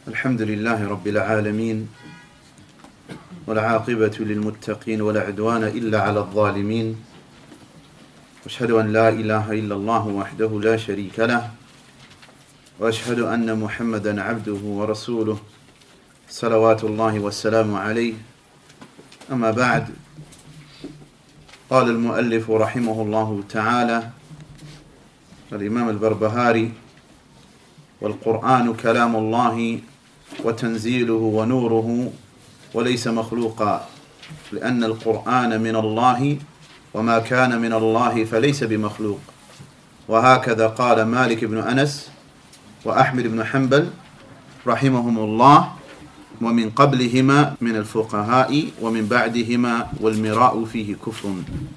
الحمد لله رب العالمين والعاقبة للمتقين ولا عدوان إلا على الظالمين وأشهد أن لا إله إلا الله وحده لا شريك له وأشهد أن محمدا عبده ورسوله صلوات الله والسلام عليه. أما بعد، قال المؤلف رحمه الله تعالى الإمام البربهاري: والقرآن كلام الله وتنزيله ونوره وليس مخلوقا، لأن القرآن من الله وما كان من الله فليس بمخلوق. وهكذا قال مالك بن أنس وأحمد بن حنبل رحمهم الله، ومن قبلهما من الفقهاء ومن بعدهما والمراء فيه كفر.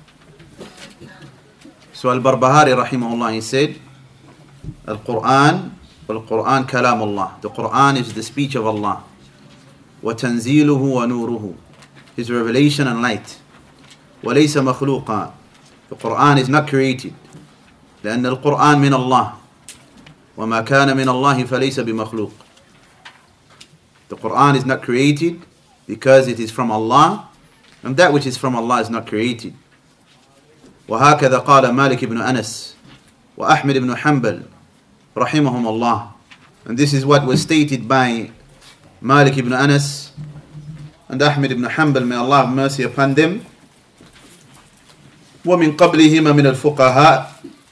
So Al-Barbahari rahimahullah, he said, Al-Quran kalam Allah. The Quran is the speech of Allah. وَتَنْزِيلُهُ وَنُورُهُ, His revelation and light. وَلَيْسَ مَخْلُوقًا, the Quran is not created. لأن القرآن من الله وما كان من الله فليس بمخلوق. The Quran is not created because it is from Allah, and that which is from Allah is not created. وهكذا قال مالك بن أنس وأحمد بن حنبل رحمهم الله. And this is what was stated by Malik ibn Anas and Ahmed ibn Hanbal, may Allah have mercy upon them. ومن قبلهما من الفقهاء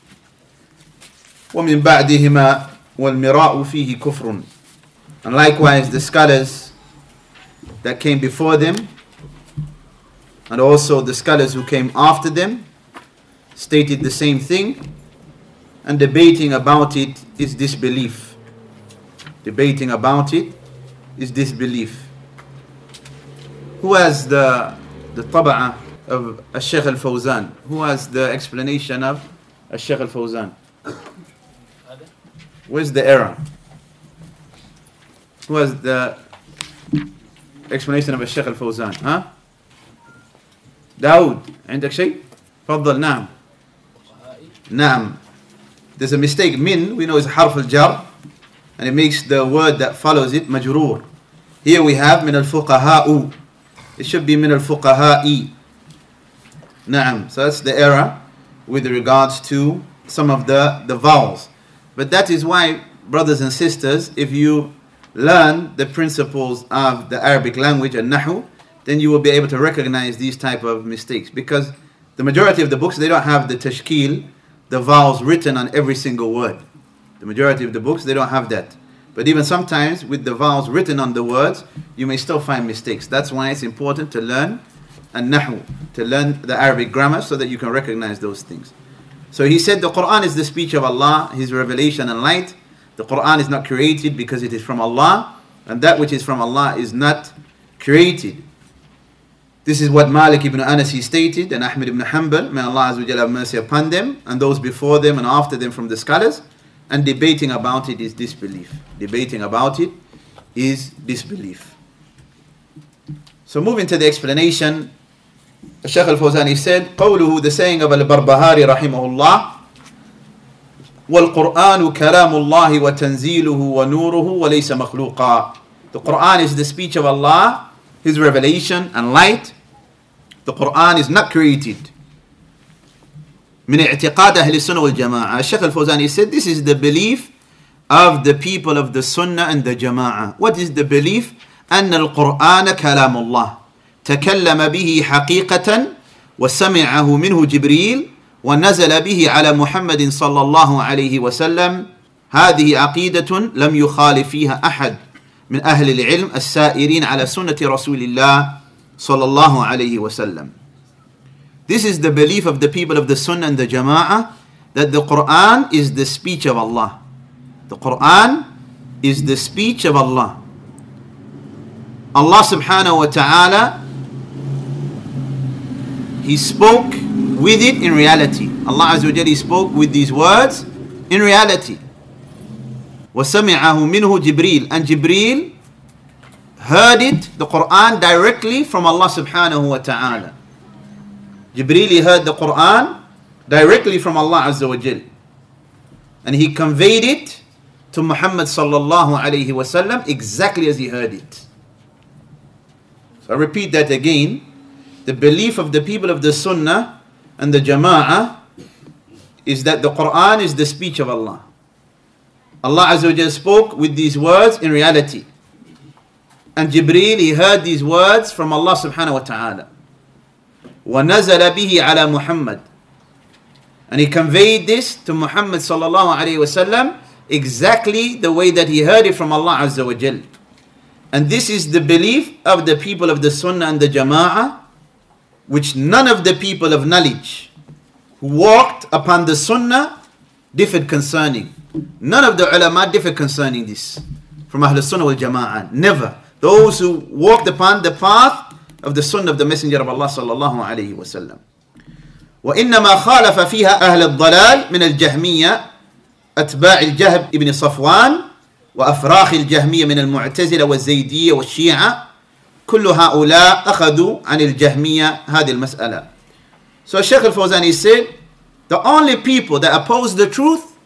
ومن بعدهما والمراء فيه كفر. And likewise the scholars that came before them and also the scholars who came after them stated the same thing, and debating about it is disbelief. Debating about it is disbelief. Who has the taba'ah of Al-Shaykh Al-Fawzan? Who has the explanation of Al-Shaykh Al-Fawzan? Where's the error? Who has the explanation of Al-Shaykh Al-Fawzan? Huh? داود, عندك شيء؟ تفضل. نعم. نعم. There's a mistake. Min, we know, is harf al-jar, and it makes the word that follows it majroor. Here we have min al-fuqaha'u. It should be min al-fuqaha'i. Na'am. So that's the error with regards to some of the vowels. But that is why, brothers and sisters, if you learn the principles of the Arabic language and Nahu, then you will be able to recognize these type of mistakes. Because the majority of the books, they don't have the tashkil, the vowels written on every single word. The majority of the books, they don't have that. But even sometimes with the vowels written on the words, you may still find mistakes. That's why it's important to learn an-nahu, to learn the Arabic grammar so that you can recognize those things. So he said the Quran is the speech of Allah, His revelation and light. The Quran is not created because it is from Allah, and that which is from Allah is not created. This is what Malik ibn Anas he stated, and Ahmed ibn Hanbal, may Allah Azza wa Jalla have mercy upon them, and those before them and after them from the scholars. And debating about it is disbelief. Debating about it is disbelief. So moving to the explanation, Shaykh Al-Fawzan he said, قوله, the saying of Al-Barbahari rahimahullah, وَالْقُرْآنُ كَلَامُ اللَّهِ وَتَنْزِيلُهُ وَنُورُهُ وَلَيْسَ مَخْلُوقًا. The Quran is the speech of Allah, His revelation and light. The Quran is not created. من اعتقاد أهل السنة والجماعة. Shaykh Al-Fawzan he said this is the belief of the people of the Sunnah and the Jama'ah. What is the belief? أن القرآن كلام الله تكلم به حقيقة وسمعه منه جبريل ونزل به على محمد صلى الله عليه وسلم. هذه عقيدة لم يخالف فيها أحد من أهل العلم السائرين على سنة رسول الله صلى الله عليه وسلم. This is the belief of the people of the Sunnah and the Jama'ah, that the Quran is the speech of Allah. The Quran is the speech of Allah. Allah subhanahu wa ta'ala, He spoke with it in reality. Allah Azza wa Jalla spoke with these words in reality. وَسَمِعَهُ مِنْهُ جِبْرِيل, and Jibreel heard it, the Quran, directly from Allah subhanahu wa ta'ala. Jibreel heard the Quran directly from Allah Azza wa Jal, and he conveyed it to Muhammad sallallahu alayhi wasallam exactly as he heard it. So I repeat that again. The belief of the people of the Sunnah and the Jama'ah is that the Quran is the speech of Allah. Allah Azza wa Jalla spoke with these words in reality. And Jibreel, he heard these words from Allah subhanahu wa ta'ala. وَنَزَلَ بِهِ عَلَى Muhammad. And he conveyed this to Muhammad sallallahu alayhi wa sallam exactly the way that he heard it from Allah Azza wa Jalla. And this is the belief of the people of the Sunnah and the Jama'ah, which none of the people of knowledge who walked upon the Sunnah differed concerning. None of the ulama differed concerning this from Ahl Sunnah wal Jama'ah. Never. Those who walked upon the path of the Sunnah of the Messenger of Allah sallallahu alayhi wa sallam. وإنما خالف فيها أهل الضلال من الجهمية أتباع الجهم ابن صفوان وأفراخ الجهمية من المعتزلة والزيدية والشيعة كل هؤلاء أخذوا عن الجهمية هذه المسألة. So Shaykh al-Fawzani said, the only people that opposed the truth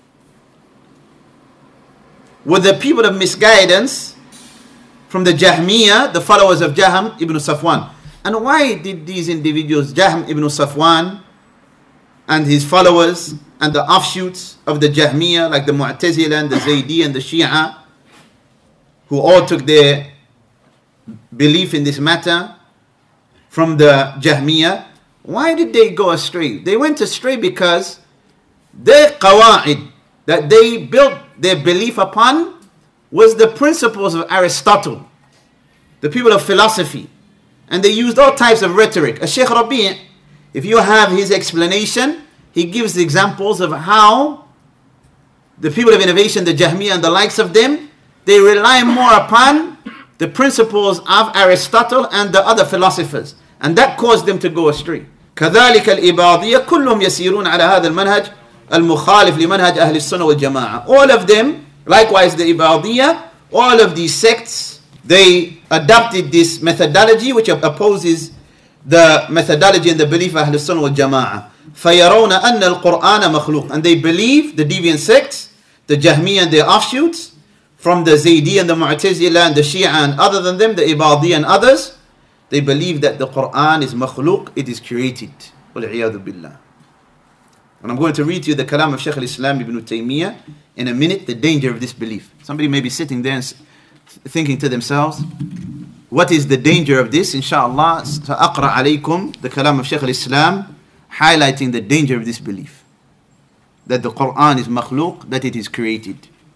were the people of misguidance from the Jahmiyyah, the followers of Jahm ibn Safwan. And why did these individuals, Jahm ibn Safwan and his followers and the offshoots of the Jahmiyyah, like the Mu'tazila and the Zaydi and the Shia, who all took their belief in this matter from the Jahmiyyah, why did they go astray? They went astray because their qawa'id that they built their belief upon was the principles of Aristotle, the people of philosophy. And they used all types of rhetoric. Shaykh Rabi', if you have his explanation, he gives the examples of how the people of innovation, the Jahmiyyah and the likes of them, they rely more upon the principles of Aristotle and the other philosophers. And that caused them to go astray. كذلك الإباضية كلهم يسيرون على هذا المنهج المخالف لمنهج أهل السنة والجماعة. All of them, likewise the Ibadiyah, all of these sects, they adopted this methodology which opposes the methodology and the belief of Ahl Sunnah wal Jama'ah. فَيَرَوْنَ أَنَّ الْقُرْآنَ مَخْلُوقٌ. And they believe, the deviant sects, the Jahmiyyah and their offshoots, from the Zaydi and the Mu'tazila and the Shia and other than them, the Ibadiyah and others, they believe that the Quran is makhluq, it is created. وَالْعِيَاذُ بِاللَّهِ. And I'm going to read to you the kalam of Shaykh al-Islam ibn Taymiyyah in a minute, the danger of this belief. Somebody may be sitting there and thinking to themselves, what is the danger of this? Inshallah, سأقرأ عليكم the kalam of Shaykh al-Islam highlighting the danger of this belief. That the Quran is makhluq, that it is created.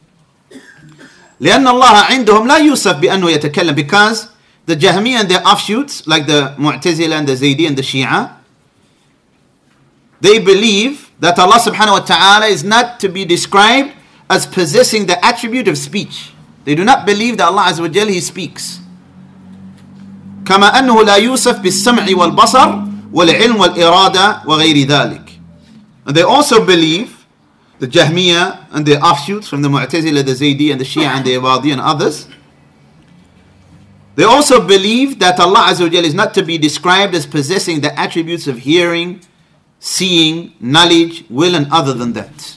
لأن الله عندهم لا يوصف بأنه يتكلم, because the Jahmiyyah and their offshoots, like the Mu'tazila and the Zaydi and the Shia, they believe that Allah subhanahu wa ta'ala is not to be described as possessing the attribute of speech. They do not believe that Allah Azza wa Jalla, He speaks. كما أنه لا يوصف بالسمع والبصر والعلم والإرادة وغير ذلك. And they also believe, the Jahmiyyah and their offshoots from the Mu'tazila, the Zaydi and the Shia and the Ibadi and others, they also believe that Allah Azza wa Jalla is not to be described as possessing the attributes of hearing, seeing, knowledge, will and other than that.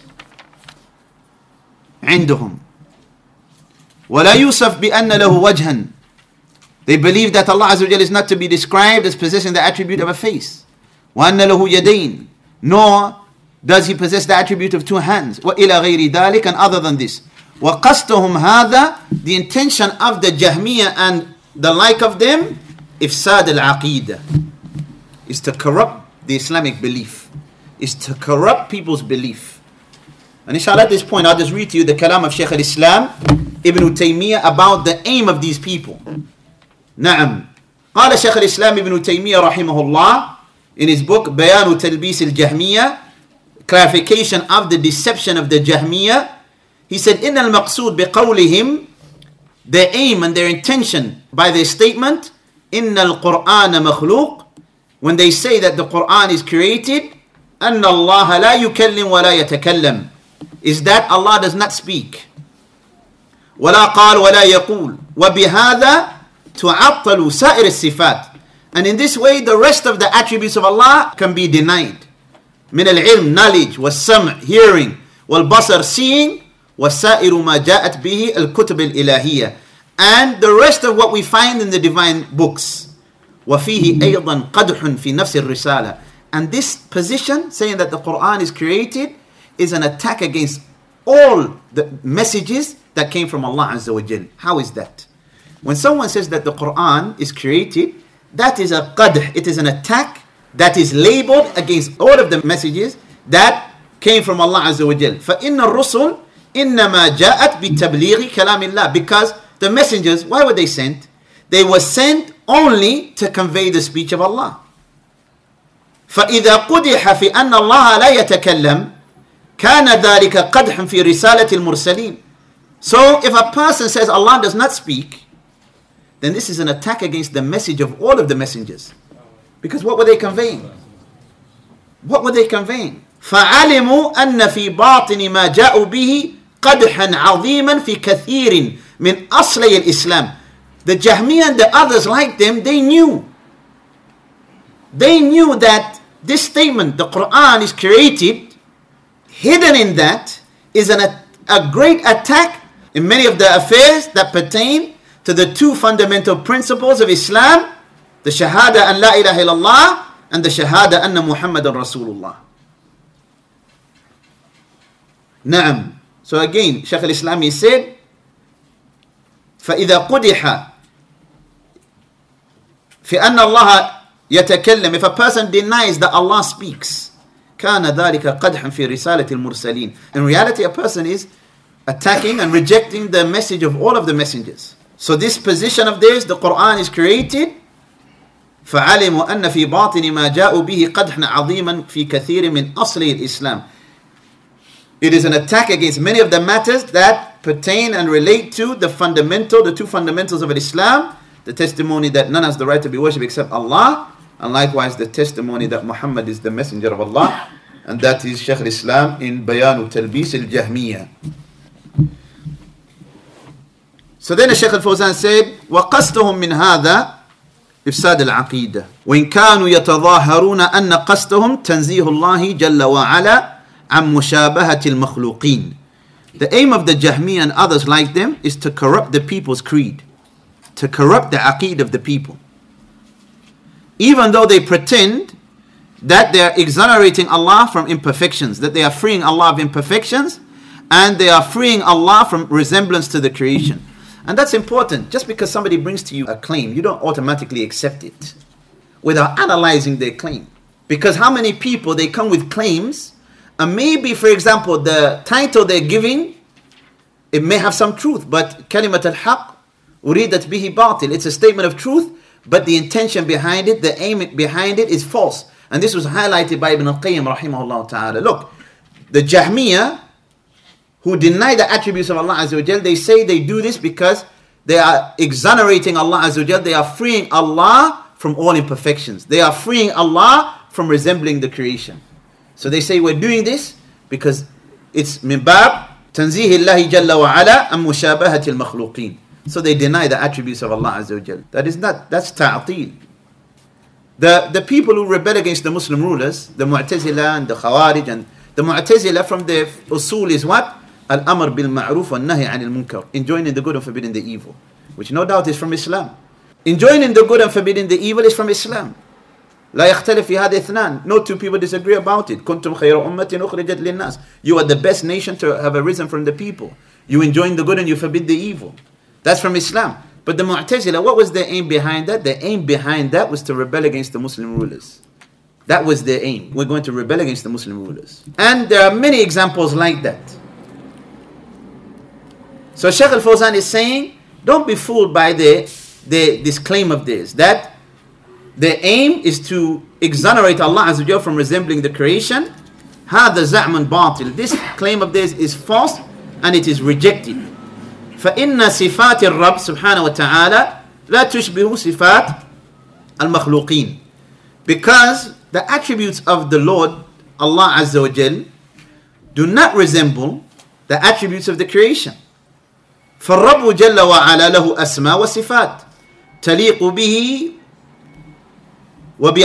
عندهم ولا يوصف بأن له وجها. They believe that Allah Azza wa Jalla is not to be described as possessing the attribute of a face. وأن له يدين. Nor does He possess the attribute of two hands. وإلى غير ذلك, and other than this. وقصدهم هذا, the intention of the Jahmiyyah and the like of them, إفساد العقيدة, is to corrupt the Islamic belief, is to corrupt people's belief. And inshallah at this point I'll just read to you the kalam of Shaykh al-Islam ibn Taymiyyah about the aim of these people. نعم. قال شيخ الإسلام ابن تيمية رحمه الله in his book بيان تلبيس الجهمية, clarification of the deception of the Jahmiyyah, he said إن المقصود بقولهم, their aim and their intention by their statement إن القرآن مخلوق, when they say that the Quran is created, أن الله لا يكلم ولا يتكلم, is that Allah does not speak. ولا قال ولا يقول وبهذا تعطل سائر الصفات, and in this way the rest of the attributes of Allah can be denied. من العلم, knowledge, والسمع, hearing, والبصر, seeing, وَسَائِرُ مَا جَاءَتْ بِهِ الْكُتُبِ الْإِلَهِيَّةِ, and the rest of what we find in the divine books. وَفِيهِ أَيْضًا قَدْحٌ فِي نَفْسِ الرِّسَالَةِ. And this position, saying that the Quran is created, is an attack against all the messages that came from Allah Azza wa Jal. How is that? When someone says that the Quran is created, that is a qadh, it is an attack that is labeled against all of the messages that came from Allah Azza wa Jal. فَإِنَّ الرُّسُلِ إِنَّمَا جَاءَتْ بِتَبْلِيغِ كَلَامِ اللَّهِ. Because the messengers, why were they sent? They were sent only to convey the speech of Allah. فَإِذَا قُدِحَ فِي أَنَّ اللَّهَ لَا يَتَكَلَّمْ كَانَ ذَلِكَ قَدْحًا فِي رِسَالَةِ الْمُرْسَلِينَ. So if a person says Allah does not speak, then this is an attack against the message of all of the messengers. Because what were they conveying? What were they conveying? فَعَلِمُوا أَنَّ فِي بَاطِنِ مَا جَاءُوا بِهِ قَدْحًا عَظِيمًا فِي كَثِيرٍ مِنْ أَصْلِي الْإِسْلَامِ. The Jahmiyyah and the others like them, they knew that this statement, the Quran is created, hidden in that is a great attack in many of the affairs that pertain to the two fundamental principles of Islam, the Shahada an la ilaha illallah and the Shahada anna Muhammadan Rasulullah. Naam. So again, Shaykh al-Islam, he said, فَإِذَا قُدِحَ في أن الله يتكلم. If a person denies that Allah speaks, كان ذلك قدحا في رسالة المرسلين. In reality, a person is attacking and rejecting the message of all of the messengers. So this position of theirs, the Quran is created, فعلموا أن في باطن ما جاءوا به قدحا عظيما في كثير من أصل الإسلام. It is an attack against many of the matters that pertain and relate to the two fundamentals of Islam, the testimony that none has the right to be worshipped except Allah, and likewise the testimony that Muhammad is the messenger of Allah, and that is Shaykh al-Islam in Bayan Talbis al-Jahmiyyah. So then Shaykh al-Fawzan said, وَقَصْدُهُم مِّنْ هَذَا إفساد العقيدة وإن كانوا يتظاهرون أن قصدهم تنزيه الله جل وعلا عن مشابهة المخلوقين. The aim of the Jahmiyyah and others like them is to corrupt the people's creed, to corrupt the aqeed of the people. Even though they pretend that they are exonerating Allah from imperfections, that they are freeing Allah of imperfections, and they are freeing Allah from resemblance to the creation. And that's important. Just because somebody brings to you a claim, you don't automatically accept it without analyzing their claim. Because how many people, they come with claims, and maybe, for example, the title they're giving, it may have some truth, but kalimat al-haq uridat bihi batil. It's a statement of truth, but the intention behind it, the aim behind it is false. And this was highlighted by Ibn al-Qayyim rahimahullah ta'ala. Look, the Jahmiyyah, who deny the attributes of Allah Azza wa Jal, they say they do this because they are exonerating Allah Azza wa Jal. They are freeing Allah from all imperfections. They are freeing Allah from resembling the creation. So they say we're doing this because it's min bab tanzih Allah Jalla wa Ala an mushabahati al-makhluqin. So they deny the attributes of Allah Azza wa Jal. That's ta'atil. The people who rebel against the Muslim rulers, the Mu'tazila and the Khawarij, and the Mu'tazila from their usul is what? Al-amr bil-ma'ruf wa nahi anil munkar. Enjoining the good and forbidding the evil. Which no doubt is from Islam. Enjoining the good and forbidding the evil is from Islam. لا يختلف في هذا اثنان. No two people disagree about it. كنتم خير أمة أخرجت للناس. You are the best nation to have arisen from the people. You enjoin the good and you forbid the evil. That's from Islam. But the Mu'tazila, what was their aim behind that? The aim behind that was to rebel against the Muslim rulers. That was their aim. We're going to rebel against the Muslim rulers. And there are many examples like that. So Shaykh al-Fawzan is saying, don't be fooled by this claim of theirs, that the aim is to exonerate Allah Azza wa Jalla from resembling the creation. هذا زعم باطل. This claim of theirs is false and it is rejected. فإن صفات الرب سبحانه وتعالى لا تشبه صفات المخلوقين. Because the attributes of the Lord Allah Azza wa Jal do not resemble the attributes of the creation. فالرب جل وعلا له أسماء وصفات تليق به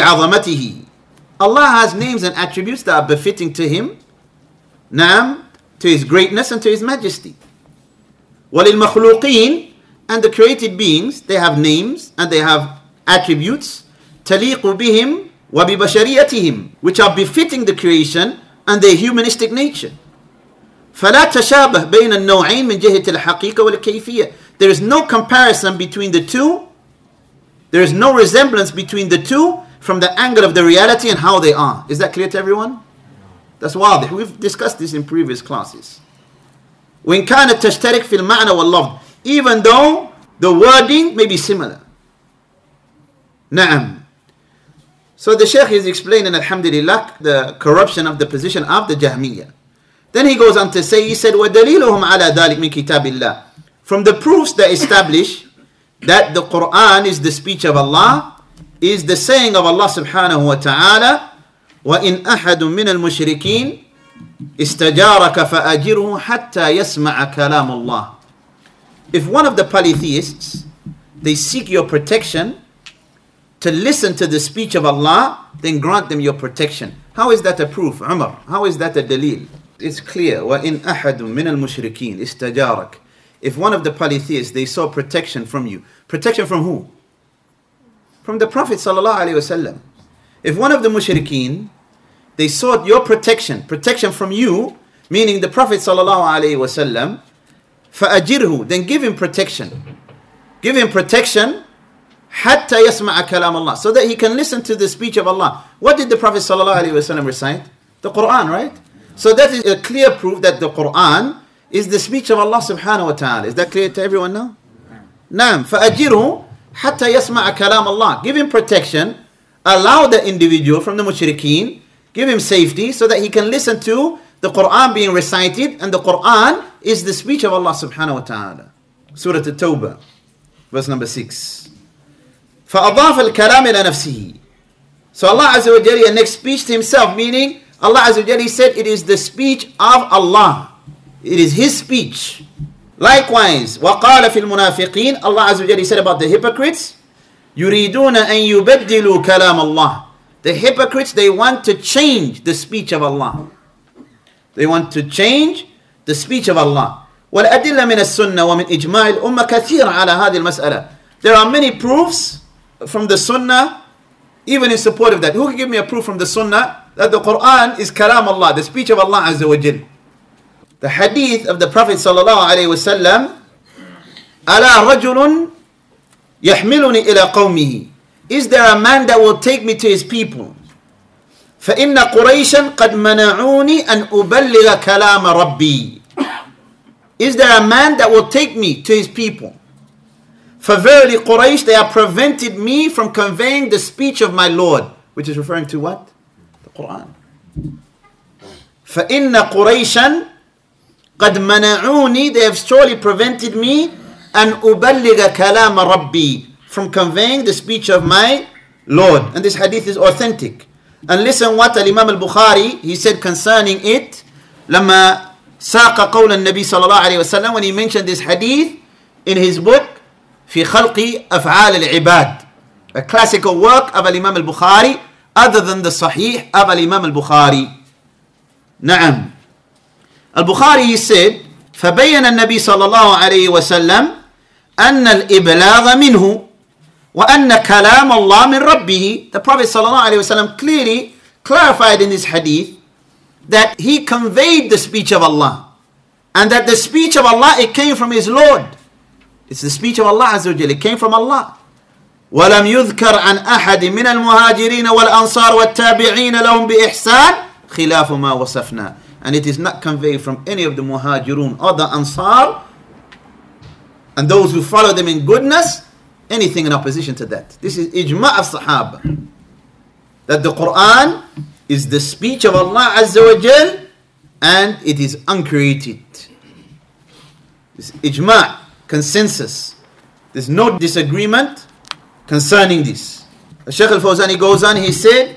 وبعظمته. Allah has names and attributes that are befitting to Him. نعم to His greatness and to His majesty. وَلِلْمَخْلُوقِينَ, and the created beings, they have names and they have attributes, تَلِيقُ بِهِمْ وَبِبَشَرِيَتِهِمْ, which are befitting the creation and their humanistic nature. فَلَا تَشَابَهْ بَيْنَ النَّوْعَيْنِ مِنْ جِهَةِ الْحَقِيقَةِ وَالْكَيْفِيَّةِ. There is no comparison between the two. There is no resemblance between the two from the angle of the reality and how they are. Is that clear to everyone? That's واضح. We've discussed this in previous classes. وإن كانت تشترك في المعنى واللفظ, even though the wording may be similar. نعم. So the Shaykh is explaining, alhamdulillah, the corruption of the position of the Jahmiyyah. Then he goes on to say, he said, وَدَلِيلُهُمْ عَلَى ذَلِكَ مِنْ كِتَابِ اللَّهِ. From the proofs that establish that the Quran is the speech of Allah is the saying of Allah subhanahu wa ta'ala, وَإِنْ أَحَدٌ مِّنَ الْمُشْرِكِينَ اسْتَجَارَكَ فَأَجِرْهُ حَتَّى يَسْمَعَ كَلَامَ اللَّهِ. If one of the polytheists, they seek your protection to listen to the speech of Allah, then grant them your protection. How is that a proof, Umar? How is that a dalil? It's clear. وَإِنْ أَحَدٌ مِّنَ الْمُشْرِكِينَ اسْتَجَارَكَ. If one of the polytheists, they sought protection from you. Protection from who? From the Prophet sallallahu alaihi wasallam. If one of the mushrikeen, they sought your protection from you, meaning the Prophet sallallahu alaihi wasallam, فَأَجِرْهُ, then give him protection. Give him protection حَتَّى يَسْمَعَ كَلَامَ اللَّهِ, so that he can listen to the speech of Allah. What did the Prophet sallallahu alaihi wasallam recite? The Quran, right? So that is a clear proof that the Quran is the speech of Allah subhanahu wa ta'ala. Is that clear to everyone now? Naam. فَأَجِرْهُ حَتَّى يَسْمَعَ كَلَامَ اللَّهِ. Give him protection. Allow the individual from the mushrikeen, give him safety so that he can listen to the Quran being recited, and the Quran is the speech of Allah subhanahu wa ta'ala. Surah At-Tawbah, verse number 6. فَأَضَافَ الْكَلَامِ إِلَى نَفْسِهِ. So Allah Azza wa Jalla next speech to himself, meaning Allah Azza wa Jalla said it is the speech of Allah. It is His speech. Likewise, وَقَالَ فِي الْمُنَافِقِينَ, Allah Azza wa Jalla said about the hypocrites, يُرِيدُونَ أَن يُبَدِّلُوا كَلَامَ اللَّهِ. The hypocrites, they want to change the speech of Allah. They want to change the speech of Allah. وَالْأَدِلَّ مِنَ السُنَّةِ وَمِنْ إِجْمَاعِ الْأُمَّةِ كَثِيرًا عَلَى هَذِه الْمَسْأَلَةِ. There are many proofs from the Sunnah, even in support of that. Who can give me a proof from the Sunnah that the Quran is kalam Allah, the speech of Allah Azza wa Jal? The hadith of the Prophet sallallahu alaihi wasallam, أَلَا رَجُلٌ يَحْمِلُنِي إِلَى قَوْمِهِ. Is there a man that will take me to his people? فَإِنَّ قُرَيْشًا قَدْ مَنَعُونِي أَنْ أُبَلِّغَ كَلَامَ رَبِّي. Is there a man that will take me to his people? For verily Quraysh, they have prevented me from conveying the speech of my Lord. Which is referring to what? The Quran. فَإِنَّ قُرَيْشًا قَدْ مَنَعُونِي, they have surely prevented me أَنْ أُبَلِّغَ كَلَامَ رَبِّي, from conveying the speech of my Lord. And this hadith is authentic. And listen what Imam al-Bukhari, he said concerning it, لما ساق قول النبي صلى الله عليه وسلم, when he mentioned this hadith in his book في خلق أفعال العباد, a classical work of Imam al-Bukhari, other than the Sahih of Imam al-Bukhari. نعم. Al-Bukhari, he said, فبين النبي صلى الله عليه وسلم أن الإبلاغ منه وأن كلام الله من ربه. The Prophet صلى الله عليه وسلم clearly clarified in this hadith that he conveyed the speech of Allah, and that the speech of Allah, it came from his Lord. It's the speech of Allah Azza wa Jalla. It came from Allah. وَلَمْ يُذْكَرْ عَنْ أَحَدٍ مِنَ الْمُهَاجِرِينَ وَالْأَنصَارِ وَالتَّابِعِينَ لَهُمْ بِإِحْسَانٍ خِلَافُ مَا وَصَفْنَا. And it is not conveyed from any of the muhajirun or the ansar and those who follow them in goodness, anything in opposition to that. This is ijma' of Sahaba, that the Quran is the speech of Allah Azza wa Jal, and it is uncreated. It's ijma', consensus. There's no disagreement concerning this. Shaykh al-Fawzani goes on, he said,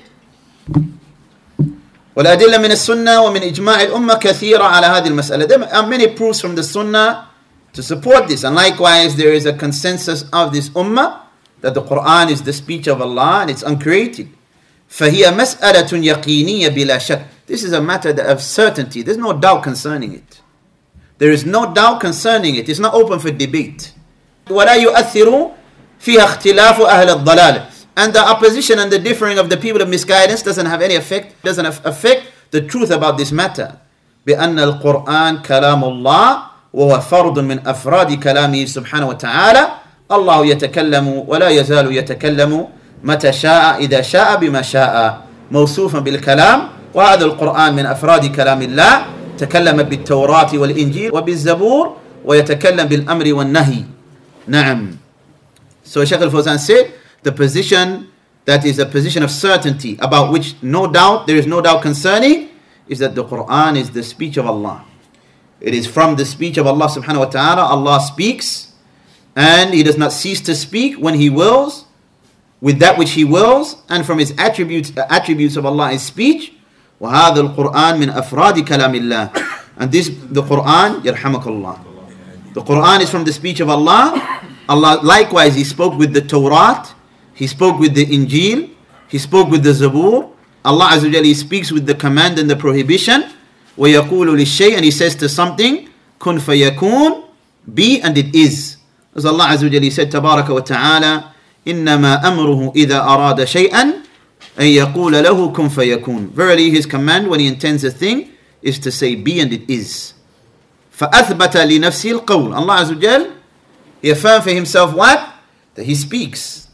وَالْأَدِلَّ مِنَ السُنَّةِ وَمِنْ إِجْمَاعِ الْأُمَّةِ كَثِيرًا عَلَى هَذِهِ الْمَسْأَلَةِ. There are many proofs from the Sunnah to support this, and likewise there is a consensus of this ummah that the Quran is the speech of Allah and it's uncreated. فَهِيَ مَسْأَلَةٌ يَقِينِيَّةٌ بِلَا شَكٍّ. This is a matter of certainty. There's no doubt concerning it. There is no doubt concerning it. It's not open for debate. وَلَا يُؤَثِّرُ فِيهَا اخْتِلَافُ أَهْلِ الضَّلَالِ. And the opposition and the differing of the people of misguidance doesn't have any effect, doesn't affect the truth about this matter. بأن القرآن كلام الله وهو فرد من أفراد كلامه سبحانه وتعالى. الله يتكلم ولا يزال يتكلم متى شاء إذا شاء بما شاء موصوفا بالكلام. وهذا القرآن من أفراد كلام الله تكلم بالتوراة والإنجيل وبالزبور ويتكلم بالأمر والنهي. نعم. So Shaykh al-Fawzan said, the position that is a position of certainty about which there is no doubt concerning, is that the Quran is the speech of Allah. It is from the speech of Allah subhanahu wa ta'ala. Allah speaks and He does not cease to speak when He wills, with that which He wills, and from His attributes of Allah is speech. وَهَذَا الْقُرْآنِ مِنْ أَفْرَادِ كَلَامِ اللَّهِ. And this, the Quran, يرحمك, the Quran is from the speech of Allah. Allah likewise, He spoke with the Torah, He spoke with the Injil, He spoke with the Zabur. Allah Azza wa Jalla, He speaks with the command and the prohibition. وَيَقُولُ لِلشَّيْء, and He says to something, كُن فَيَكُونُ, be and it is. As Allah Azza wa Jalla said, تبارك وتعالى, إِنَّمَا أَمْرُهُ إِذَا أَرَادَ شَيْئًا أَن يَقُولَ لَهُ كُن فَيَكُونُ. Verily His command when He intends a thing is to say be and it is. فَأَثْبَتَ لِنَفْسِ الْقَوْلِ. Allah Azza wa Jalla, He affirmed for Himself what? That He speaks.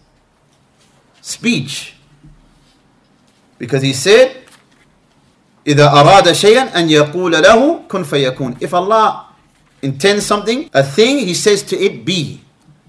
Speech. Because He said, إِذَا أَرَادَ شَيْئًا أَن يَقُولَ لَهُ كُن فَيَكُونُ. If Allah intends something, a thing, He says to it, be.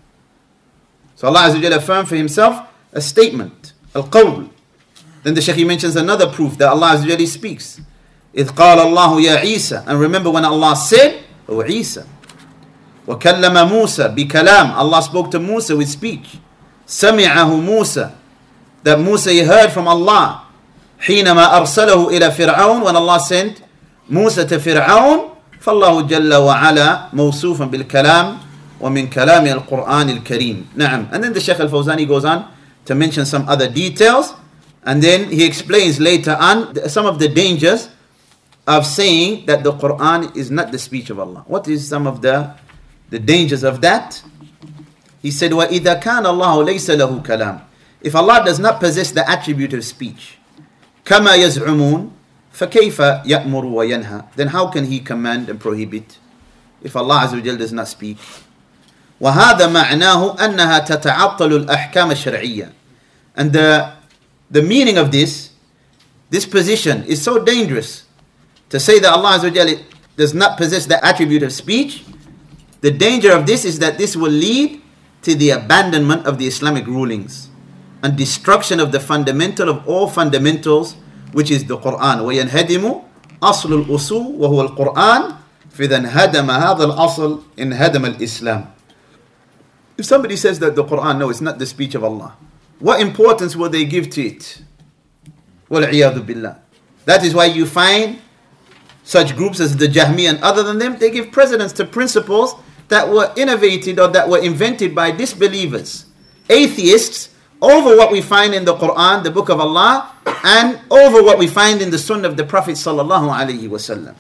So Allah Azza wa Jalla affirmed for Himself a statement, al-qawl. Then the Shaykh mentions another proof that Allah Azza wa Jalla speaks. إِذْ قَالَ اللَّهُ يَا عِيسَى. And remember when Allah said, O Isa. وَكَلَّمَ مُوسَى بِكَلَامٍ. Allah spoke to Musa with speech. سَمِعَهُ مُوسَى. That Musa he heard from Allah. حينما أرسله إلى فرعون, when Allah sent Musa to Fir'aun. فالله جل وعلا موصوفا بالكلام ومن كلام القرآن الكريم. نعم. And then the Shaykh al-Fawzani goes on to mention some other details, and then he explains later on some of the dangers of saying that the Quran is not the speech of Allah. What is some of the dangers of that? He said, وَإِذَا كَانَ اللَّهُ لَيْسَ لَهُ كَلَامٍ. If Allah does not possess the attribute of speech, كَمَا يَزْعُمُونَ فَكَيْفَ يَأْمُرُ وَيَنْهَى. Then how can He command and prohibit if Allah Azza wa Jalla does not speak? وَهَذَا مَعْنَاهُ أَنَّهَا تَتَعَطَّلُ الْأَحْكَامَ الشَّرْعِيَّةِ. And the meaning of this position is so dangerous. To say that Allah Azza wa Jalla does not possess the attribute of speech, the danger of this is that this will lead to the abandonment of the Islamic rulings and destruction of the fundamental of all fundamentals, which is the Quran. وَيَنْهَدِمُ أَصْلُ الْأُصُولِ وَهُوَ الْقُرْآنِ فَإِذَا انْهَدَمَ هَذَا الْأَصْلِ انْهَدَمَ الْإِسْلَامِ. If somebody says that the Quran, no, it's not the speech of Allah, what importance will they give to it? وَالْعِيَاذُ بِاللَّهِ. That is why you find such groups as the Jahmi and other than them, they give precedence to principles that were innovated or that were invented by disbelievers, atheists, over what we find in the Quran, the book of Allah, and over what we find in the Sunnah of the Prophet sallallahu alaihi wasallam.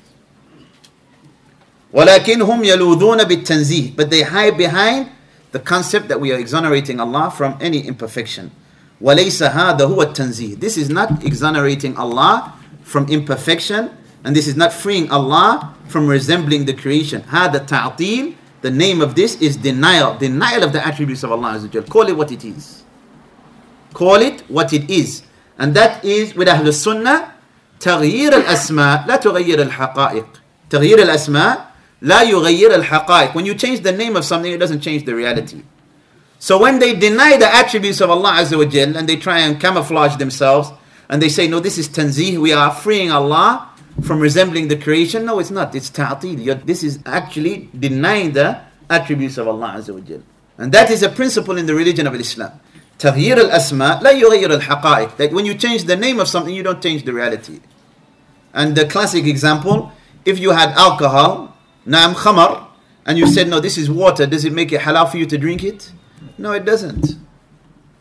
وَلَكِنْهُمْ يَلُوذُونَ بِالتَّنْزِيهِ. But they hide behind the concept that we are exonerating Allah from any imperfection. وَلَيْسَ هَذَا هُوَ التَّنْزِيهِ. This is not exonerating Allah from imperfection, and this is not freeing Allah from resembling the creation. هَذَا تَعْطِيل. The name of this is denial of the attributes of Allah Azza wa Jalla. Call it what it is. Call it what it is. And that is with Ahlul Sunnah, تغيير الأسماء لا تغير الحقائق. تغيير الأسماء لا يغير الحقائق. When you change the name of something, it doesn't change the reality. So when they deny the attributes of Allah Azza wa Jalla and they try and camouflage themselves and they say, no, this is tanzih, we are freeing Allah from resembling the creation. No, it's not. It's ta'til. This is actually denying the attributes of Allah Azza wa Jalla. And that is a principle in the religion of Islam. تغيير الأسماء لا يغير الحقائق. That when you change the name of something, you don't change the reality. And the classic example, if you had alcohol, naam khamar, and you said, no, this is water, does it make it halal for you to drink it? No, it doesn't.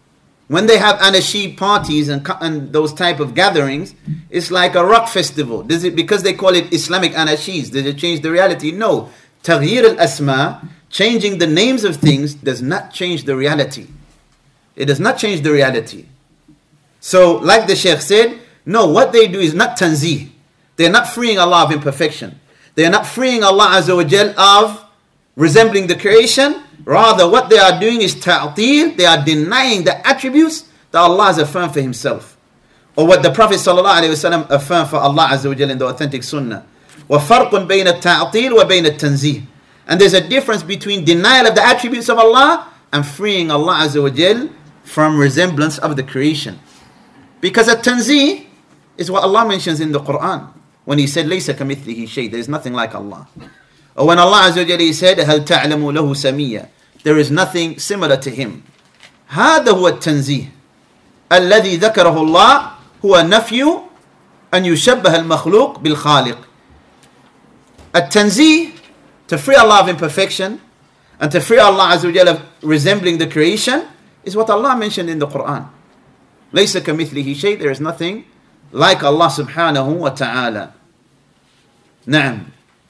When they have anashid parties and those type of gatherings, it's like a rock festival. Does it, because they call it Islamic anashids, does it change the reality? No. Taghyir al-asma, changing the names of things, does not change the reality. It does not change the reality. So, like the Shaykh said, no, what they do is not tanzih. They are not freeing Allah of imperfection. They are not freeing Allah Azza wa Jal of resembling the creation. Rather, what they are doing is ta'til. They are denying the attributes that Allah has affirmed for Himself, or what the Prophet ﷺ affirmed for Allah Azza wa Jal in the authentic Sunnah. وَفَرْقٌ بَيْنَ التَّعْطِيلِ وَبَيْنَ التَّنْزِيهِ. And there's a difference between denial of the attributes of Allah and freeing Allah Azza wa Jal from resemblance of the creation. Because a tanzih is what Allah mentions in the Quran when He said, لَيْسَ كَمِثْلِهِ شَيْءٍ. There is nothing like Allah. Or when Allah Azza wa Jalla said, هَلْ تَعْلَمُ لَهُ سَمِيًّا. There is nothing similar to Him. هذا هو التنزيه الذي ذكره الله هو نفي أن يشبه المخلوق بالخالق. التنزيه, to free Allah of imperfection and to free Allah Azza wa Jalla of resembling the creation, is what Allah mentioned in the Quran. لَيْسَ كَمِثْلِهِ شَيْءٍ. There is nothing like Allah subhanahu wa ta'ala. Naam.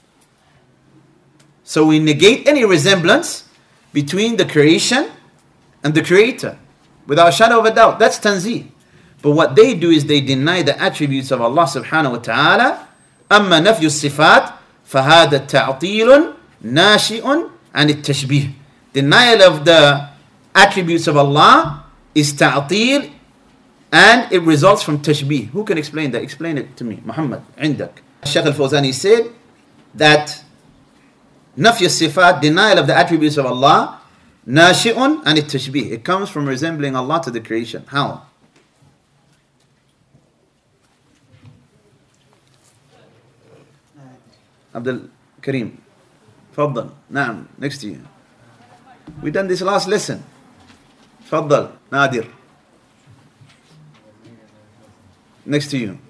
So we negate any resemblance between the creation and the creator, without a shadow of a doubt. That's tanzih. But what they do is they deny the attributes of Allah subhanahu wa ta'ala. أما نفي الصفات فهذا تعطيل ناشئ عن التشبيه. Denial of the attributes of Allah is ta'til, and it results from tashbih. Who can explain that? Explain it to me. Muhammad, عندك. Shaykh al-Fawzani said that نفي الصفات, denial of the attributes of Allah, ناشئ عن التشبيه. It comes from resembling Allah to the creation. How? Abdul Kareem, تفضل. نعم, next to you. We done this last lesson. تفضل. Nadir, next to you.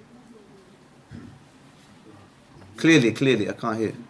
Clearly, I can't hear.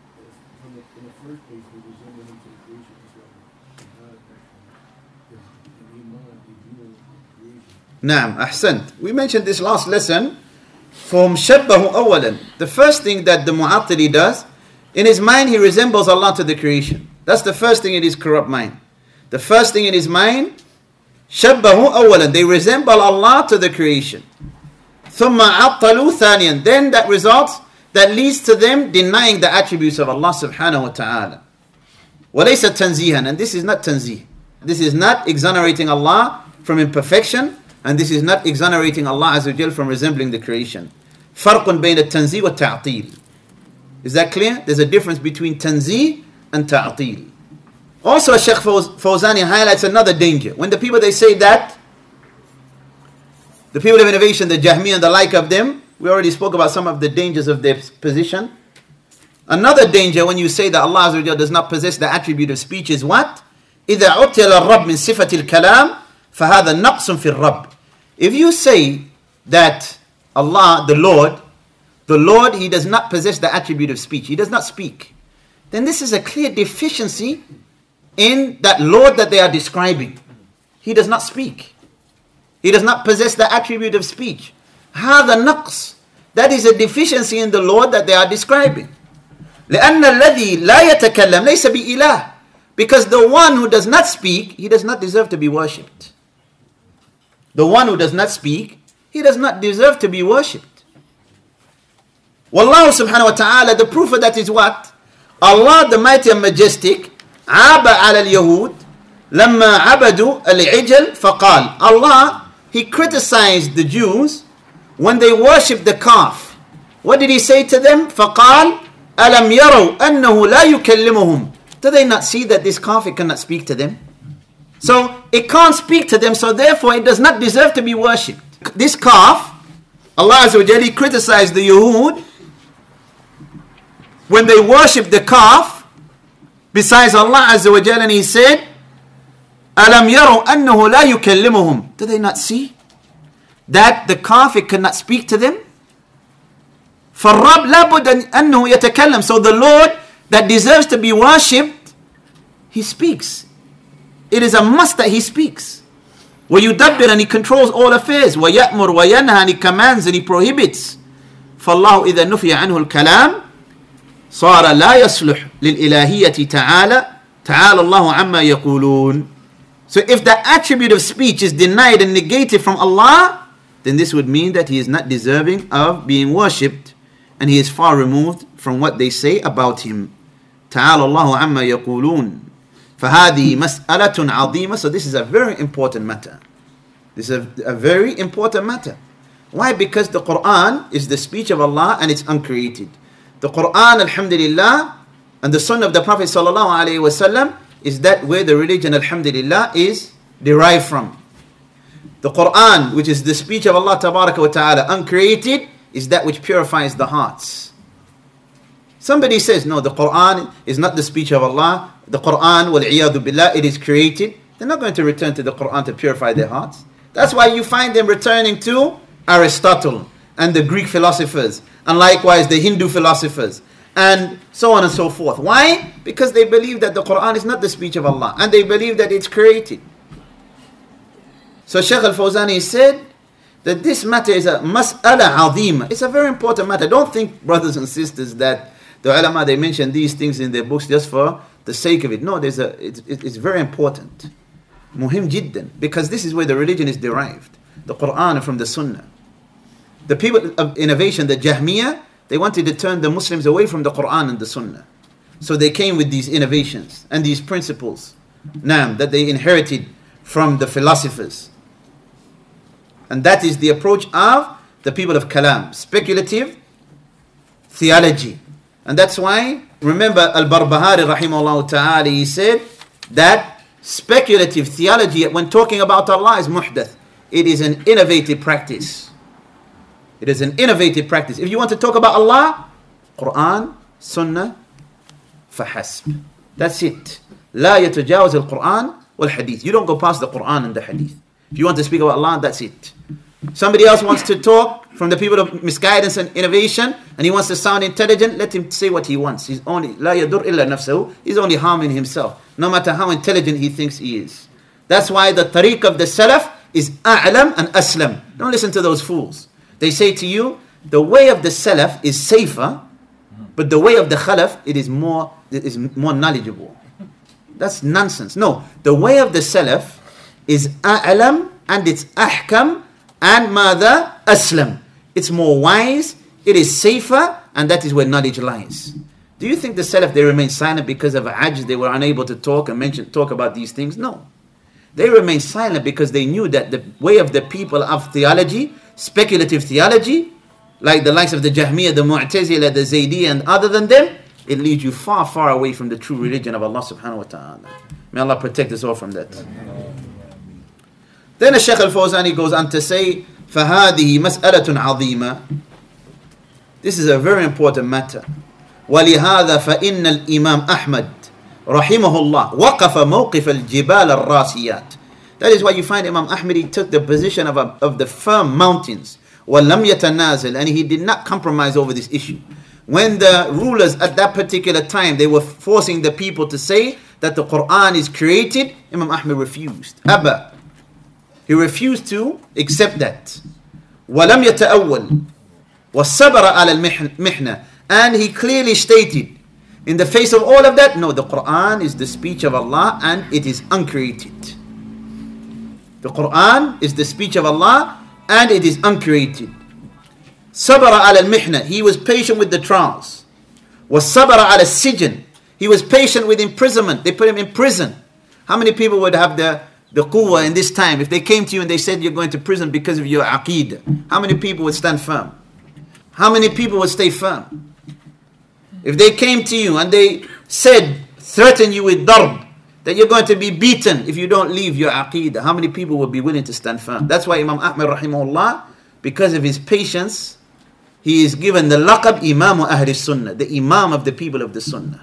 Naam, ahsant. We mentioned this last lesson. From shabbahu awalan. The first thing that the mu'attili does, in his mind he resembles Allah to the creation. That's the first thing in his corrupt mind. The first thing in his mind, shabbahu awalan. They resemble Allah to the creation. ثُمَّ عَطَّلُوا ثَانِيًا. Then that leads to them denying the attributes of Allah subhanahu wa ta'ala. وَلَيْسَ تَنْزِيهًا. And this is not tanzih. This is not exonerating Allah from imperfection, and this is not exonerating Allah Azza wa Jal from resembling the creation. فَرْقٌ بَيْنَ التَّنْزِيهِ وَالتَّعْطِيلِ. Is that clear? There's a difference between tanzih and ta'til. Also, Shaykh Fawzani highlights another danger. When the people, they say that, the people of innovation, the Jahmi and the like of them, we already spoke about some of the dangers of their position. Another danger when you say that Allah Azza wa Jal does not possess the attribute of speech is what? إِذَا عُطِّلَ الرَّبِّ مِنْ صِفَةِ الْكَلَامِ فَهَذَا نَقْصٌ فِي الرَّبِّ. If you say that Allah, the Lord, He does not possess the attribute of speech, He does not speak, then this is a clear deficiency in that Lord that they are describing. He does not speak. He does not possess the attribute of speech. هذا نقص. That is a deficiency in the Lord that they are describing. لأن الذي لا يتكلم ليس بإله. Because the one who does not speak, he does not deserve to be worshipped. The one who does not speak, he does not deserve to be worshipped. Wallahu subhanahu wa ta'ala, the proof of that is what? Allah the mighty and majestic, عاب على اليهود لما عبدوا العجل فقال. Allah, He criticized the Jews when they worshipped the calf. What did He say to them? فقال ألم يروا أنه لا يكلمهم. Do they not see that this calf, it cannot speak to them? So it can't speak to them, so therefore it does not deserve to be worshipped. This calf, Allah Azza wa Jalla criticized the Yahud when they worshipped the calf besides Allah Azza wa Jalla, and He said, أَلَمْ يَرَوْا أَنَّهُ لَا يُكَلِّمُهُم. Do they not see that the calf, it cannot speak to them? فَالرَّبْ لَابُدَّ أَنَّهُ يَتَكَلَّمْ. So the Lord that deserves to be worshipped, He speaks. It is a must that He speaks. وَيُدَبِّرُ, and he controls all affairs. وَيَأْمُرُ وَيَنْهَى, and he commands and he prohibits. فالله إذا نفي عنه الكلام صار لا يصلح للإلهية تعالى الله عما يقولون. So if the attribute of speech is denied and negated from Allah, then this would mean that he is not deserving of being worshipped, and he is far removed from what they say about him. تعالى الله عما يقولون. فهذه مسألة عظيمة. So this is a very important matter. This is a very important matter. Why? Because the Quran is the speech of Allah and it's uncreated. The Quran, alhamdulillah, and the Sunnah of the Prophet sallallahu alaihi wasallam is that where the religion, alhamdulillah, is derived from. The Quran, which is the speech of Allah tabaraka wa ta'ala, uncreated, is that which purifies the hearts. Somebody says, no, the Quran is not the speech of Allah. The Quran, wal-iyadu billah, it is created. They're not going to return to the Quran to purify their hearts. That's why you find them returning to Aristotle and the Greek philosophers, and likewise the Hindu philosophers, and so on and so forth. Why? Because they believe that the Quran is not the speech of Allah, and they believe that it's created. So Shaykh Al-Fawzani said that this matter is a mas'ala azima. It's a very important matter. Don't think, brothers and sisters, that the ulama, they mention these things in their books just for the sake of it. No, it's very important. Muhim jiddan. Because this is where the religion is derived. The Quran from the Sunnah. The people of innovation, the Jahmiyyah, they wanted to turn the Muslims away from the Quran and the Sunnah. So they came with these innovations and these principles that they inherited from the philosophers. And that is the approach of the people of Kalam, speculative theology. And that's why, remember Al-Barbahari rahimahullah ta'ala, he said that speculative theology, when talking about Allah, is muhdath. It is an innovative practice. It is an innovative practice. If you want to talk about Allah, Quran, Sunnah, fahasb. That's it. لا يتجاوز القرآن والحديث. You don't go past the Quran and the Hadith. If you want to speak about Allah, that's it. Somebody else wants to talk from the people of misguidance and innovation, and he wants to sound intelligent, let him say what he wants. He's only لا يضر إلا نفسه. He's only harming himself, no matter how intelligent he thinks he is. That's why the tariq of the Salaf is a'lam and aslam. Don't listen to those fools. They say to you, the way of the Salaf is safer, but the way of the Khalaf, it is more knowledgeable. That's nonsense. No, the way of the Salaf is a'lam and it's ahkam and mada aslam. It's more wise, it is safer, and that is where knowledge lies. Do you think the Salaf, they remain silent because of ajz, they were unable to talk about these things? No. They remained silent because they knew that the way of the people of theology, speculative theology, like the likes of the Jahmiyyah, the Mu'tazila, the Zaydiyya, and other than them, it leads you far, far away from the true religion of Allah subhanahu wa ta'ala. May Allah protect us all from that. Then Shaykh Al-Fawzani goes on to say, فَهَذِهِ مَسْأَلَةٌ عَظِيمَةٌ. This is a very important matter. وَلِهَذَا فَإِنَّ الْإِمَامِ أَحْمَدَ رحمه الله وقف موقف الجبال الراسيات. That is why you find Imam Ahmad, he took the position of the firm mountains. وَلَمْ يَتَنَازِلْ, and he did not compromise over this issue. When the rulers at that particular time, they were forcing the people to say that the Quran is created, Imam Ahmad refused. Abba. He refused to accept that. وَلَمْ يَتَأَوَّلْ وَالصَّبَرَ عَلَى الْمِحْنَةِ, and he clearly stated, in the face of all of that, no, the Quran is the speech of Allah and it is uncreated. The Quran is the speech of Allah and it is uncreated. Sabara ala al-mihna, he was patient with the trials. Was sabara ala al-sijn, he was patient with imprisonment. They put him in prison. How many people would have the quwwah in this time if they came to you and they said you're going to prison because of your aqeedah? How many people would stand firm? How many people would stay firm? If they came to you and they said, threaten you with darb, that you're going to be beaten if you don't leave your aqeedah, how many people would be willing to stand firm? That's why Imam Ahmad rahimahullah, because of his patience, he is given the laqab Imam Ahli Sunnah, the Imam of the people of the Sunnah.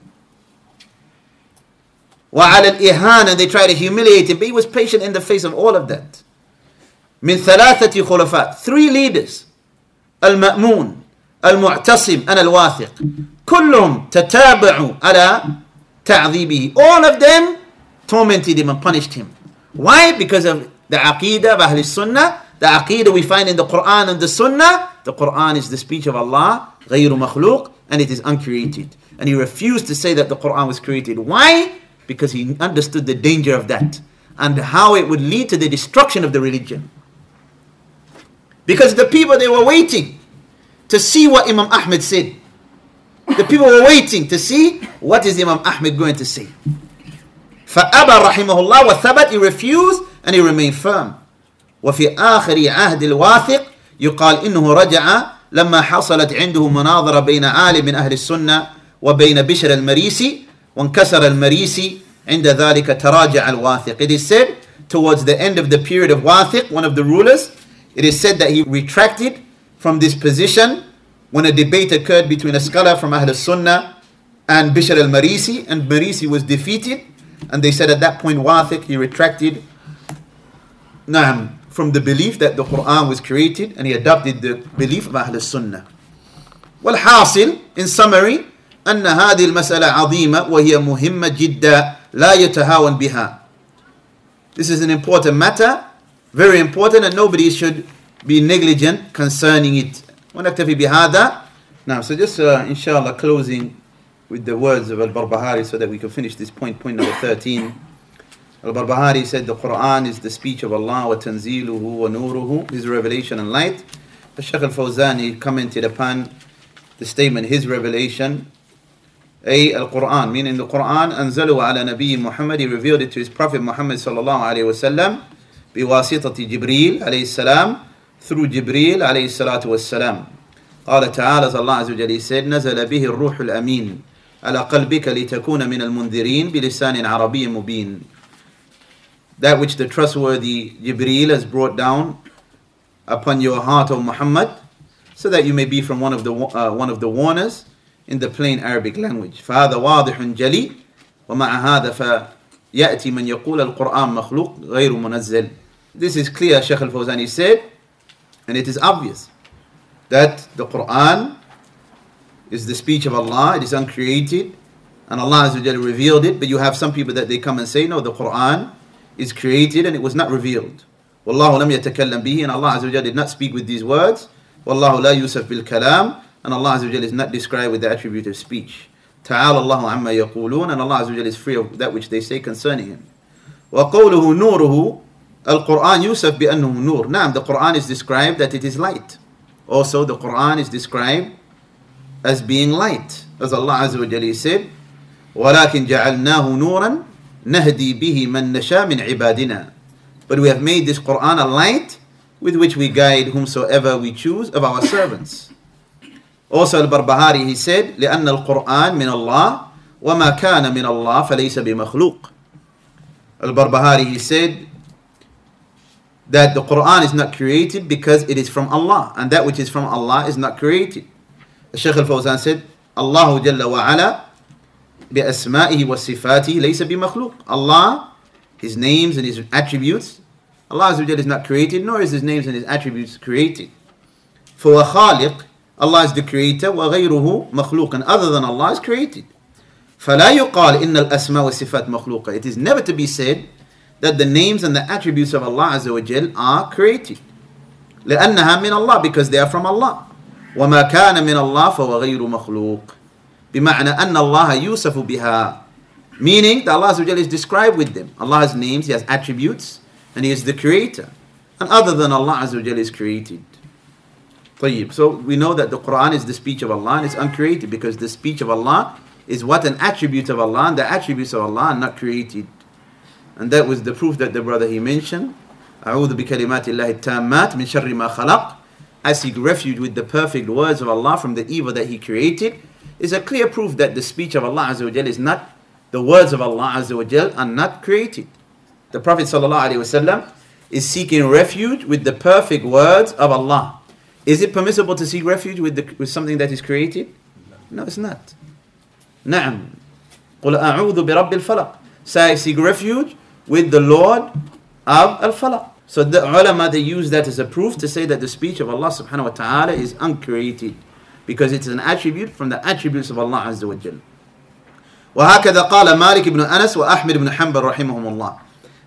وَعَلَى الْإِهَانَ, they try to humiliate him, but he was patient in the face of all of that. مِنْ ثَلَاثَةِ خُلَفَاء, 3 leaders, Al-Ma'mun, Al-Mu'tasim, and Al-Wathiq, كلهم تتابعوا على تعذيبه. All of them tormented him and punished him. Why? Because of The Aqidah of Ahl Sunnah, the Aqidah we find in the Quran and the Sunnah, the Quran is the speech of Allah, غير مخلوق, and it is uncreated. And he refused to say that the Quran was created. Why? Because he understood the danger of that and how it would lead to the destruction of the religion. Because the people, they were waiting to see what Imam Ahmed said. The people were waiting to see what is Imam Ahmed going to say. فأبى رحمه الله وثبت, he refused and he remained firm. وفي آخر عهد الواثق يقال إنه رجع لما حصلت عنده مناظرة بين عالم من أهل السنة وبين بشر المريسي وانكسر المريسي عند ذلك تراجع الواثق. It is said towards the end of the period of Wathiq, one of the rulers, it is said that he retracted from this position when a debate occurred between a scholar from Ahl Sunnah and Bishr al-Marisi, and Marisi was defeated, and they said at that point Wathiq, he retracted from the belief that the Quran was created, and he adopted the belief of Ahl Sunnah. والحاصل, in summary, أن هذه المسألة عظيمة وهي مهمة جدا لا يتهاون بها. This is an important matter, very important, and nobody should be negligent concerning it. ونكتفي بهذا. Now, so just inshallah closing with the words of Al-Barbahari so that we can finish this point number 13. Al-Barbahari said the Quran is the speech of Allah, wa tanziluhu wa nuruhu, his revelation and light. The Shaykh al-Fawzani commented upon the statement, his revelation, Al-Quran, meaning the Quran, أنزله على نبي Muhammad, he revealed it to his Prophet Muhammad sallallahu alayhi wa sallam, بواسطة جبريل عليه السلام, through Jibreel عليه الصلاة والسلام. قال تعالى, as Allah Azza wa Jalla said, نزل به الروح الأمين على قلبك لتكون من المنذرين بلسان عربي مبين. That which the trustworthy Jibreel has brought down upon your heart, O Muhammad, so that you may be from one of the warners in the plain Arabic language. فهذا واضح جلي ومع هذا فيأتي من يقول القرآن مخلوق غير منزل. This is clear, Shaykh al-Fawzani said, and it is obvious that the Quran is the speech of Allah, it is uncreated, and Allah Azza wa Jalla revealed it, but you have some people that they come and say, no, the Quran is created and it was not revealed. Wallahu lam yatakallam bihi, and Allah Azza wa Jalla did not speak with these words. Wallahu la yusaf bil kalam, and Allah Azza wa Jalla is not described with the attribute of speech. Ta'ala Allahu amma yaqulun, and Allah Azza wa Jalla is free of that which they say concerning him. Wa qawluhu nuruhu, al-Quran yusaf bi annahu nur. Naam, the Quran is described that it is light. Also, the Quran is described as being light. As Allah Azza wa Jalla said, وَلَكِنْ جَعَلْنَاهُ نُورًا نَهْدِي بِهِ مَنْ نَشَاءَ مِنْ عِبَادِنَا. But we have made this Quran a light with which we guide whomsoever we choose of our servants. Also Al-Barbahari, he said, لأن القرآن من الله وما كان من الله فليس بمخلوق. Al-Barbahari, he said that the Quran is not created because it is from Allah, and that which is from Allah is not created. Shaykh al-Fawzan said, Allah Jalla wa Ala بأسمائه وصفاته ليس بمخلوق. Allah, his names and his attributes, Allah Azza wa Jalla is not created, nor is his names and his attributes created. فهو خالق, Allah is the creator, وغيره مخلوق, and other than Allah is created. فلا يقال إن الأسماء والصفات مخلوقة. It is never to be said that the names and the attributes of Allah Azza wa Jalla are created. لأنها من Allah, because they are from Allah. وما كان من الله فهو غير مخلوق. بمعنى أن الله يوصف بها. Meaning that Allah Azza wa Jalla is described with them. Allah has names, He has attributes, and He is the creator. And other than Allah Azza wa Jalla is created. طيب. So we know that the Quran is the speech of Allah and it's uncreated, because the speech of Allah is what? An attribute of Allah, and the attributes of Allah are not created. And that was the proof that the brother he mentioned. أعوذ بكلمات الله التامات من شر ما خلق. I seek refuge with the perfect words of Allah from the evil that He created, is a clear proof that the speech of Allah Azza wa Jalla is not, the words of Allah Azza wa Jalla are not created. The Prophet sallallahu alaihi wasallam is seeking refuge with the perfect words of Allah. Is it permissible to seek refuge with something that is created? No, it's not. نعم. قل أعوذ برب الفلق. Say, I seek refuge with the Lord of Al-Falaq. So the ulama, they use that as a proof to say that the speech of Allah subhanahu wa ta'ala is uncreated, because it is an attribute from the attributes of Allah Azza wa Jalla. وهكذا قال مالك بن أنس وأحمد بن حنبل رحمهم الله.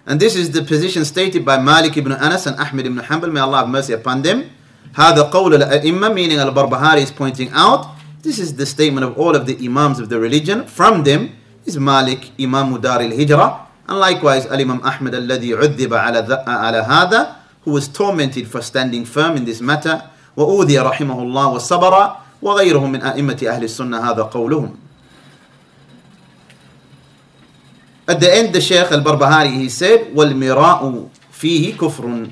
And this is the position stated by Malik ibn Anas and Ahmed ibn Hanbal, may Allah have mercy upon them. هذا قول الأئمة, meaning Al-Barbahari is pointing out, this is the statement of all of the Imams of the religion. From them is Malik, Imam Dar al-Hijrah, and likewise Al-Imam Ahmed الذي عذب على هذا, who was tormented for standing firm in this matter. وأوذي رحمه الله والصبر وغيرهم من أئمة أهل السنة هذا قولهم. At the end, the Shaykh al-Barbahari, he said, وَالْمِرَاءُ فِيهِ كُفْرٌ,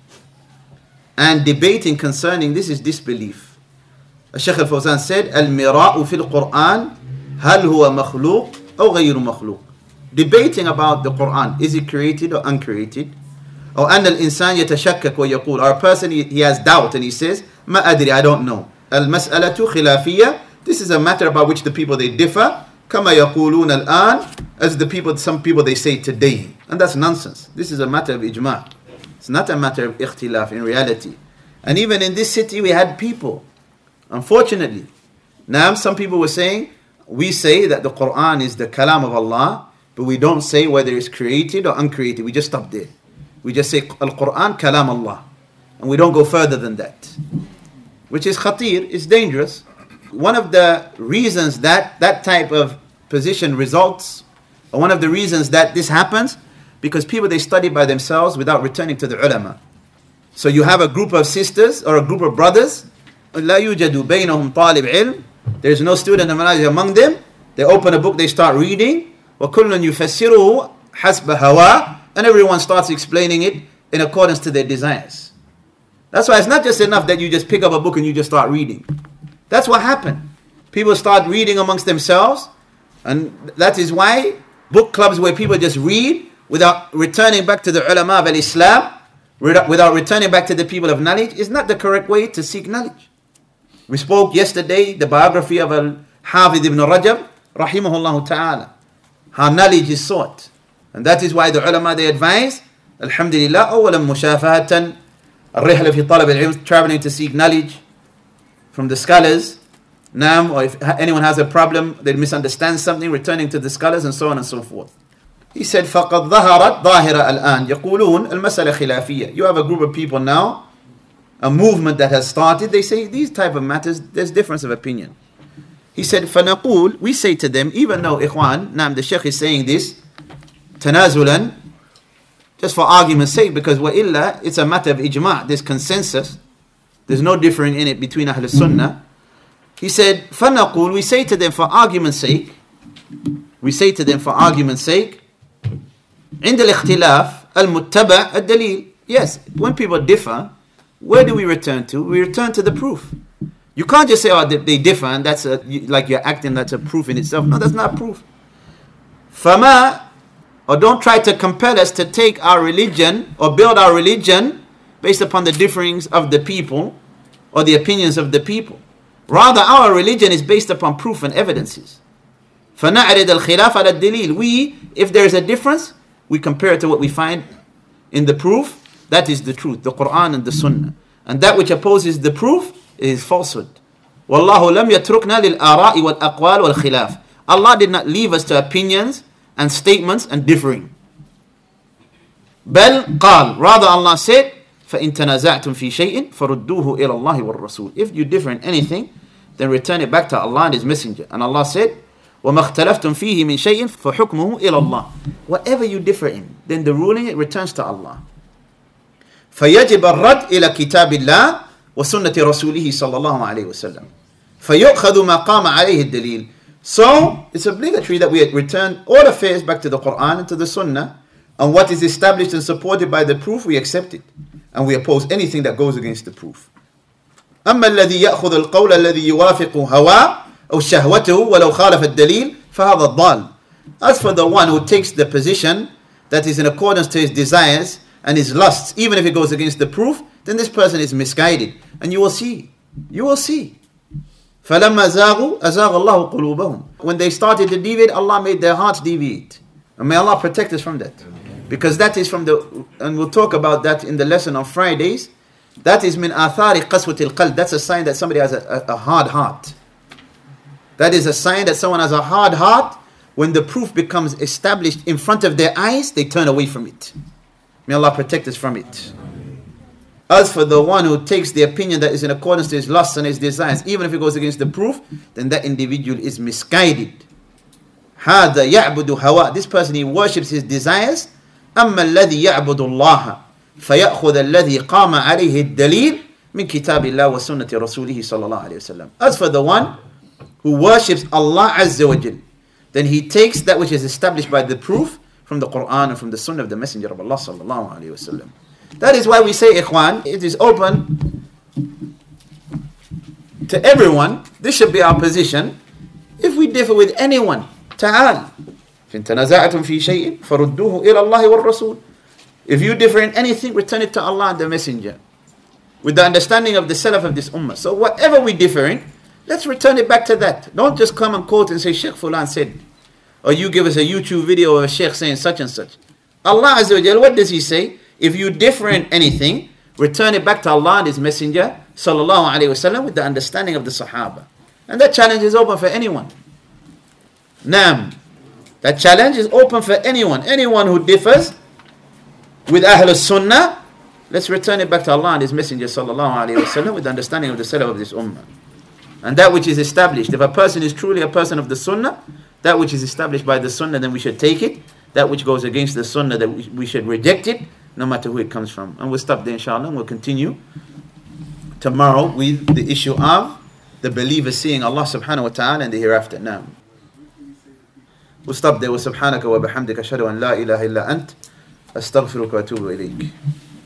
and debating concerning this is disbelief. Shaykh al-Fawzan said, الْمِرَاءُ فِي الْقُرْآنِ هَلْ هُوَ مَخْلُوقٌ أو غَيْرُ مَخْلُوقٌ. Debating about the Quran, is it created or uncreated? Or أن الإنسان يتشكك ويقول, or a person he has doubt and he says, ما أدري, I don't know. المسألة خلافية. This is a matter about which the people they differ. كما يقولون الآن, as the people, some people they say today, and that's nonsense. This is a matter of ijma'. It's not a matter of ikhtilaf in reality. And even in this city we had people, unfortunately. Now some people were saying, we say that the Quran is the kalam of Allah, but we don't say whether it's created or uncreated. We just stop there. We just say Al-Quran kalam Allah, and we don't go further than that, which is khatir, it's dangerous. One of the reasons that that type of position results, or one of the reasons that this happens, because people they study by themselves without returning to the ulama. So you have a group of sisters or a group of brothers, لا يوجد بينهم طالب علم, there's no student of knowledge among them. They open a book, they start reading, وكل يفسره حسب هواه, and everyone starts explaining it in accordance to their desires. That's why it's not just enough that you just pick up a book and you just start reading. That's what happened. People start reading amongst themselves, and that is why book clubs where people just read without returning back to the ulama of al-Islam, without returning back to the people of knowledge, is not the correct way to seek knowledge. We spoke yesterday the biography of Al-Hafidh ibn Rajab, rahimahullah ta'ala, how knowledge is sought. And that is why the ulama they advise, alhamdulillah, أولا مشافهة الرحلة في طلب العلم, traveling to seek knowledge from the scholars. Now, or if anyone has a problem, they misunderstand something, returning to the scholars, and so on and so forth. He said, فَقَدْ ظَهَرَتْ ظَاهِرَ الْآنِ يَقُولُونَ الْمَسَألَةِ خِلَافِيَّةِ. You have a group of people now, a movement that has started, they say these type of matters, there's difference of opinion. He said, فَنَقُول, we say to them, even though Ikhwan, the Shaykh is saying this, تَنَازُلًا, just for argument's sake, because وَإِلَّا, it's a matter of ijma', there's consensus, there's no differing in it between Ahl Sunnah. He said, فَنَقُول, we say to them for argument's sake, عند الاختلاف المتبع الدليل. Yes, when people differ, where do we return to? We return to the proof. You can't just say, oh, they differ, and that's like you're acting that's a proof in itself. No, that's not proof. فَمَا, or don't try to compel us to take our religion or build our religion based upon the differings of the people or the opinions of the people. Rather, our religion is based upon proof and evidences. فَنَعْرِضَ الْخِلَافَ عَلَى الدَّلِيلِ. We, if there is a difference, we compare it to what we find in the proof. That is the truth, the Quran and the Sunnah. And that which opposes the proof is falsehood. وَاللَّهُ لَمْ يَتْرُكْنَا لِلْآرَاءِ وَالْأَقْوَالِ وَالْخِلَافِ. Allah did not leave us to opinions and statements and differing. بل قال, rather Allah said, فَإِن تَنَازَعْتُمْ فِي شَيْءٍ فَرُدُّوهُ إِلَى اللَّهِ وَالرَّسُولِ. If you differ in anything, then return it back to Allah and His Messenger. And Allah said, وَمَا اخْتَلَفْتُمْ فِيهِ مِنْ شَيْءٍ فَحُكْمُهُ إِلَى اللَّهِ. Whatever you differ in, then the ruling it returns to Allah. فَيَجِبَ الرَّدْ إِلَى كِتَابِ اللَّهِ وَسُنَّةِ رَسُولِهِ صلى الله عليه وسلم. فَيُؤْخَذُ مَا قَامَ عَلَيْهِ الدَّلِيلِ. So, it's obligatory that we return all affairs back to the Quran and to the Sunnah, and what is established and supported by the proof, we accept it. And we oppose anything that goes against the proof. أما الذي يأخذ القول الذي يوافق هواه أو شهوته ولو خالف الدليل فهذا الضال. As for the one who takes the position that is in accordance to his desires and his lusts, even if it goes against the proof, then this person is misguided. And you will see. فَلَمَّا زَاغُوا أَزَاغَ اللَّهُ قُلُوبَهُم. When they started to deviate, Allah made their hearts deviate. And may Allah protect us from that. Because that is from the, and we'll talk about that in the lesson on Fridays, that is min athari qaswatil qalb. That's a sign that somebody has a hard heart. That is a sign that someone has a hard heart when the proof becomes established in front of their eyes, they turn away from it. May Allah protect us from it. As for the one who takes the opinion that is in accordance to his lusts and his desires, even if it goes against the proof, then that individual is misguided. هذا يعبد هواه. This person, he worships his desires. أما الذي يعبد الله فيأخذ الذي قام عليه الدليل من كتاب الله وسنة رسوله صلى الله عليه وسلم. As for the one who worships Allah Azza wa Jal, then he takes that which is established by the proof from the Quran and from the Sunnah of the Messenger of Allah sallallahu alaihi wasallam. That is why we say, Ikhwan, it is open to everyone. This should be our position. If we differ with anyone, تعال فإن تنازعتم في شيء فردوه إلى الله والرسول. If you differ in anything, return it to Allah and the Messenger, with the understanding of the Salaf of this ummah. So whatever we differ in, let's return it back to that. Don't just come and quote and say Sheikh Fulan said, or you give us a YouTube video of a Sheikh saying such and such. Allah Azza wa Jal, what does He say? If you differ in anything, return it back to Allah and His Messenger sallallahu alaihi wasallam with the understanding of the Sahaba. And that challenge is open for anyone. Naam. That challenge is open for anyone. Anyone who differs with Ahl Sunnah, let's return it back to Allah and His Messenger sallallahu alaihi wasallam with the understanding of the Salaf of this ummah. And that which is established. If a person is truly a person of the Sunnah, that which is established by the Sunnah, then we should take it. That which goes against the Sunnah, that we should reject it, no matter who it comes from. And we'll stop there inshallah, and we'll continue tomorrow with the issue of the believer seeing Allah subhanahu wa ta'ala and the hereafter. Now, we'll stop there. Wa subhanaka wa bihamdika ashhadu an la ilaha illa ant astaghfiruka wa atubu ilayk.